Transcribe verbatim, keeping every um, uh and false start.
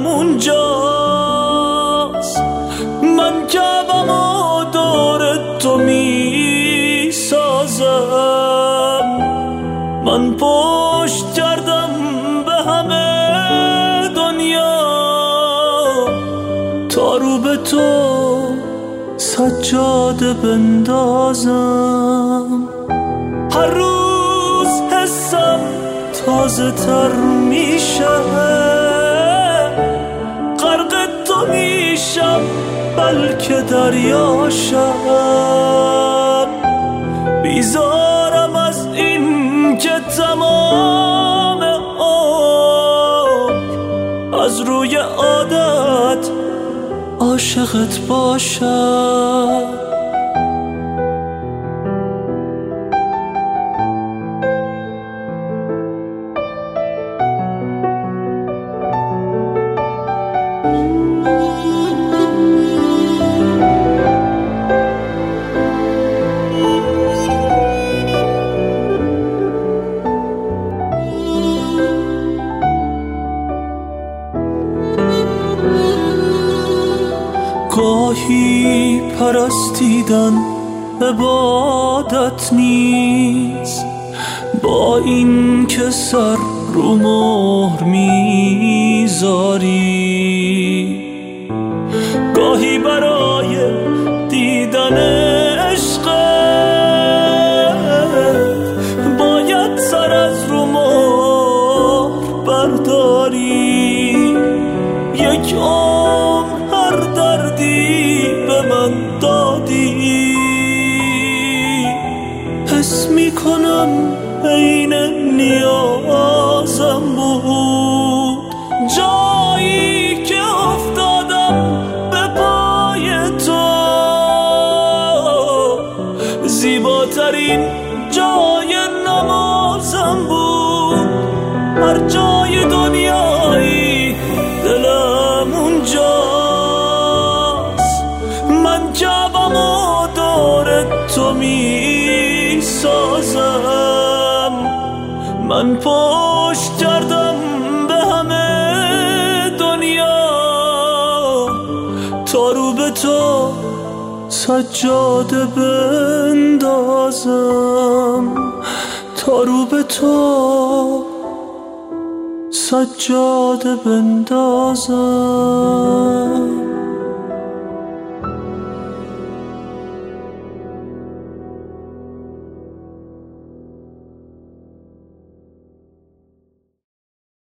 دلم اونجاست. من کعبم و دور تو می سازم. من پشت کردم به همه دنیا تا رو به تو سجاده بندازم. هر روز حسم تازه تر میشه، غرق تو میشم بلکه دریاشم. بیزارم از این که تمام عمر از روی عادت عاشقت باشم. گاهی پرستیدن عبادت نیست، با این که سر رو مهر میذاری. گاهی برای دیدن عشقت باید سر از رو مهر برداری. یک عمر هر دردی به من دادی، حس میکنم عین نیازم بود. جایی که افتادم به پای تو، زیباترین جای نمازم بود. هر جای دنیایی دلم اونجاست. من کعبم و دور تو می سازم. من پشت کردم به همه دنیا تا رو به تو سجاده بندازم. تا رو به تو سجاده بندازم.